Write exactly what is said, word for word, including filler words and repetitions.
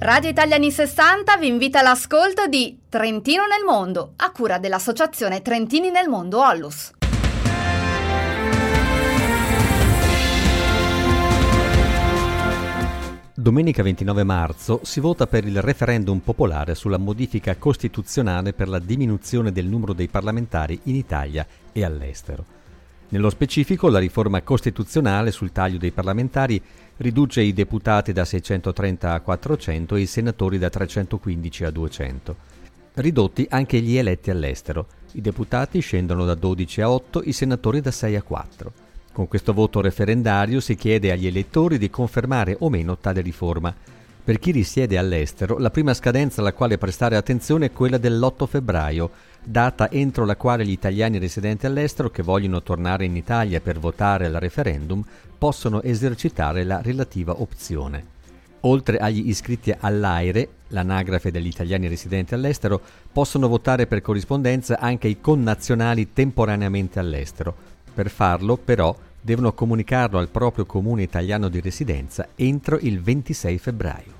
Radio Italia anni sessanta vi invita all'ascolto di Trentino nel mondo, a cura dell'associazione Trentini nel mondo Ollus. Domenica ventinove marzo si vota per il referendum popolare sulla modifica costituzionale per la diminuzione del numero dei parlamentari in Italia e all'estero. Nello specifico, la riforma costituzionale sul taglio dei parlamentari riduce i deputati da seicentotrenta a quattrocento e i senatori da trecentoquindici a duecento. Ridotti anche gli eletti all'estero. I deputati scendono da dodici a otto, i senatori da sei a quattro. Con questo voto referendario si chiede agli elettori di confermare o meno tale riforma. Per chi risiede all'estero, la prima scadenza alla quale prestare attenzione è quella dell'otto febbraio, data entro la quale gli italiani residenti all'estero che vogliono tornare in Italia per votare al referendum possono esercitare la relativa opzione. Oltre agli iscritti all'AIRE, l'anagrafe degli italiani residenti all'estero, possono votare per corrispondenza anche i connazionali temporaneamente all'estero. Per farlo, però, devono comunicarlo al proprio comune italiano di residenza entro il ventisei febbraio.